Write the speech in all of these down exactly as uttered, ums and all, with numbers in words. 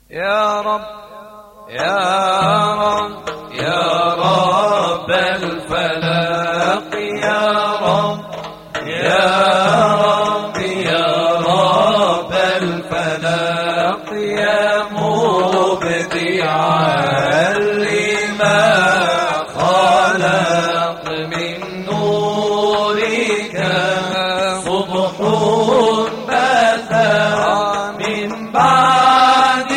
يا رب يا رب يا رب الفلق يا رب يا رب يا رب الفلق يا مبدعا لما خلق من نورك صبح بدا من بعد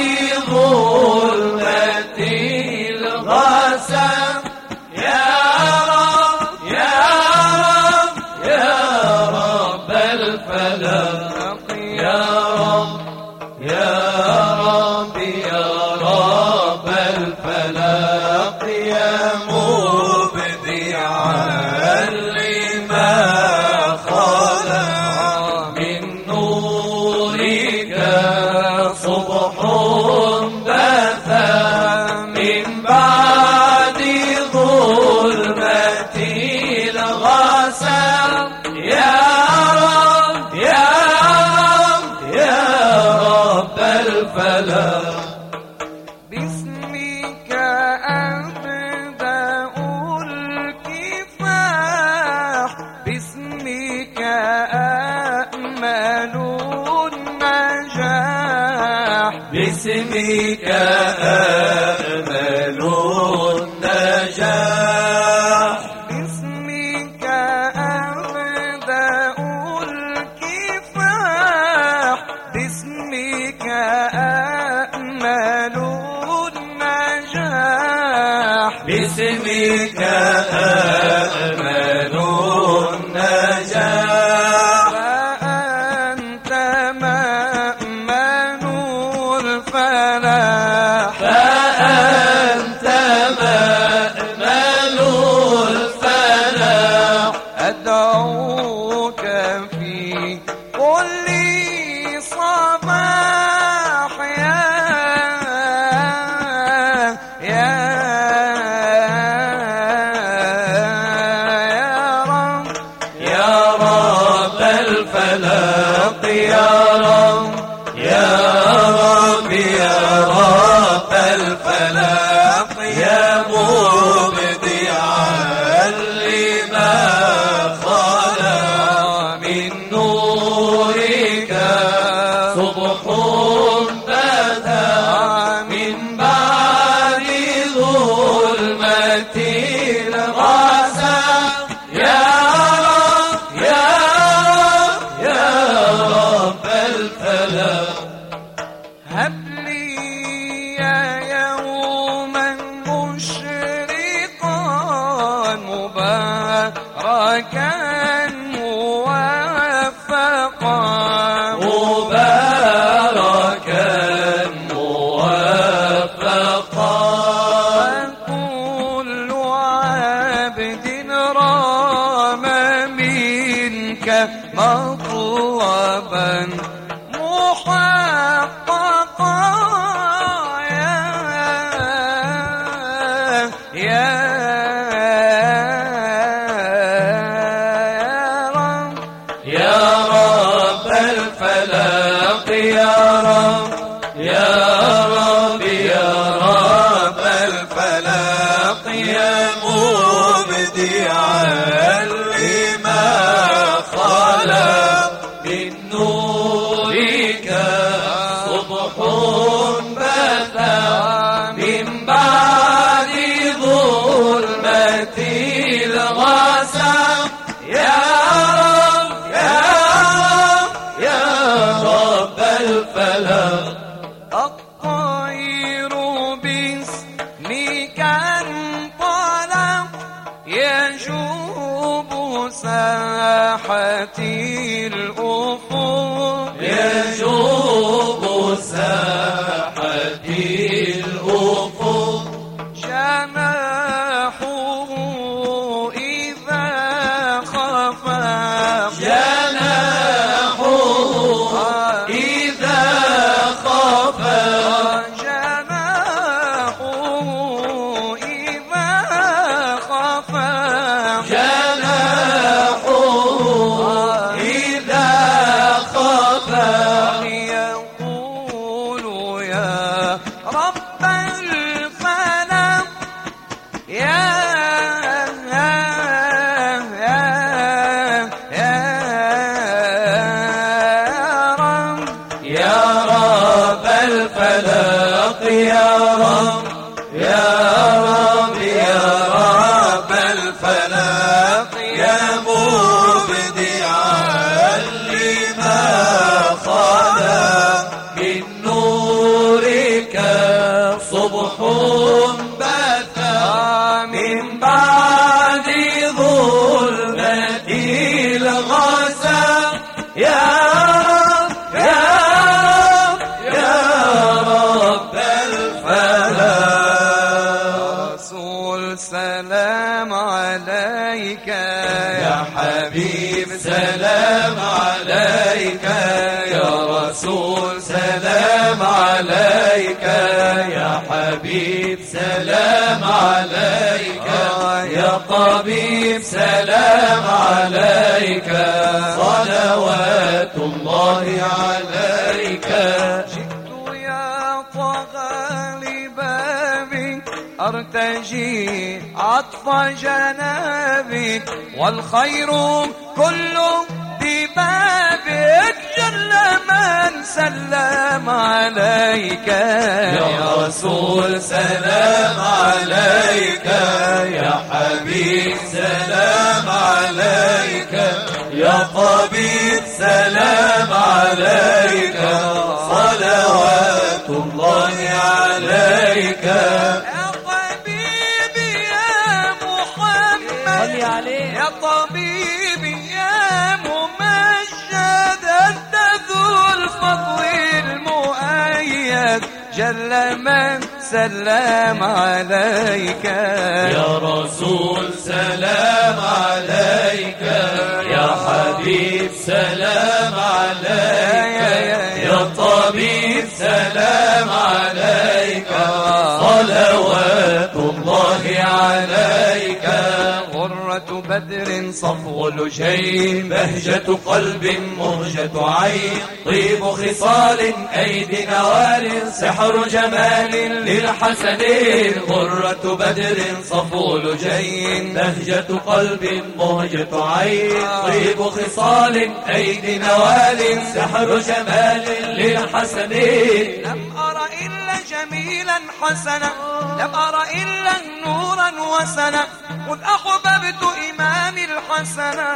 ظلمة الغسق يا رب يا رب يا رب الفلق يا رب يا رب يا رب الفلق يا مبدعا لما خلق من نورك صبح بثى من بعد ظلمة الغسق يا رب يا رب يا رب الفلق باسمك أبدأ الكفاح باسمك أأمل النجاح باسمك أأمل النجاح باسمك أبدأ الكفاح باسمك أأمل النجاح باسمك أأمل النجاح فأنت مأمن الفلاح فأنت مأمل الفلاح أدعوك في كل صباح يا يا يا رب الفلق يا رب يا رب يا رب الفلق يا مبدعا لما خلق من نورك صبح بدا من بعد ظلمة الغسق يا رب يا رب يا رب الفلق هب لي يوما مشرقا مباركا موفقا مباركا موفقا وكل عبد رام منك مطلبا محققا يا يا رب يا رب الفلق يا رب يا رب يا رب الفلق يا مبدعا لما خلق من نورك صبح بثى من بعد ظلمة الغسق يا رب يا رب يا رب الفلق الطير باسمك انطلق يجوب ساحتي الأفق يجوب ساحتي الأفق جناحه إذا خفق جناحه إذا خفق جناحه إذا خفق جناحه رب الفلق يا يا يا يا رب يا رب الفلق يا رب يا رب يا رب الفلق يا مبدعا لما خلق من نورك صبح بثى من بعد ظلمة الغسى يا رب يا رب يا رب الفلق رسول سلام عليك يا حبيب سلام عليك يا رسول سلام عليك يا حبيب سلام عليك يا طبيب سلام عليك صلوات الله عليك جئت يا طه لبابك أرتجي عطف جنابك والخير كله ببابك جل من سلم عليك يا رسول سلام عليك يا حبيب سلام عليك يا طبيب سلام عليك صلوات الله عليك يا طبيبي يا محمد صلي عليه. يا طبيبي يا ممجد أنت ذو الفضل المؤيد جل من سلم عليك يا رسول سلام عليك يا حبيب سلام عليك يا طبيب سلام عليك صلوات الله عليك غرة بدر صفو لجين بهجة قلب مهجة عين طيب خصال أيدي نوال سحر جمال للحسنين غرة بدر صفو لجين بهجة قلب مهجة عين طيب خصال أيدي نوال سحر جمال للحسنين لم أر إلا جميلا حسنا لم أر إلا نورا وسنا قد أحببت إمام الحسنا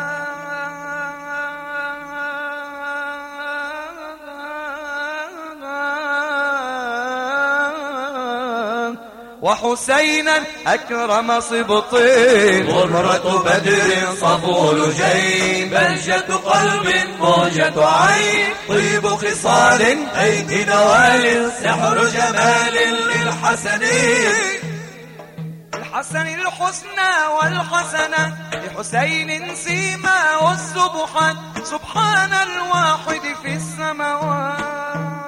وحسينا أكرم صبطين غرة بدر صفو لجين بهجة قلب موجة عين طيب خصال أيدي نوال سحر جمال للحسنين الحسن الحسنى والحسنة لحسين سيما والسبحات سبحان الواحد في السماوات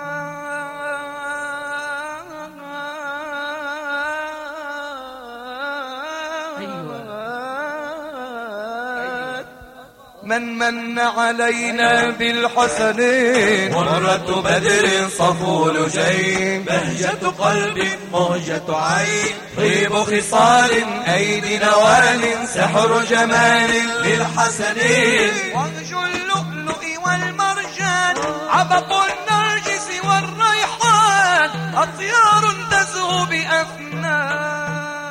من من علينا بالحسنين غرة بدر صفو لجين بهجة قلب موجة عين طيب خصال أيدي نوال سحر جمال للحسنين وانج اللؤلؤ والمرجان عبق النرجس والريحان أطيار تزهو بأفنان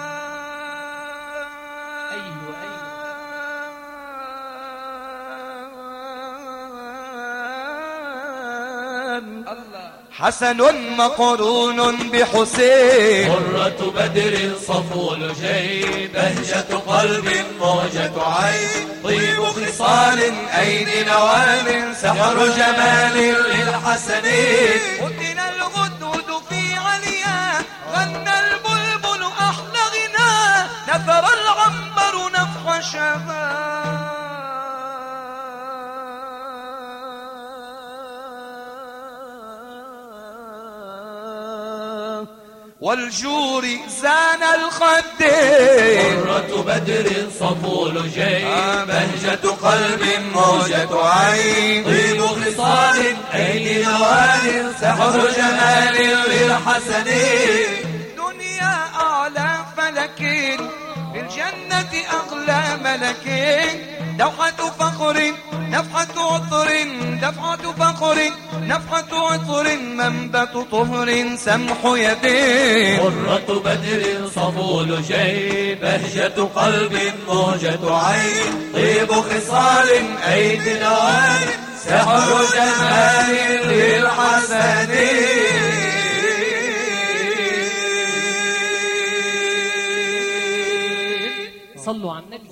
حسن مقرون بحسين غرة بدر صفو لجين بهجة قلب موجة عين طيب خصال أيدي نوال سحر جمال للحسنين قتل الغدود في عليا غنى البلبل أحلى غنى نثر العنبر نفح شباب والجور زان الخدين. قرة بدر صفو لجين بهجة قلب موجة عين طيب خصال أيدي نوال سحر جمال للحسنين. دنيا أعلى فلكين بالجنة أغلى ملكين دوحة فخر نفحة عطر دفعة فخر نفحة عطر منبت طهر سمح يدين. قرة بدر صفو لجين بهجة قلب موجة عين طيب خصال أيدي نوال سحر جمال للحسنين. صلوا على النبي.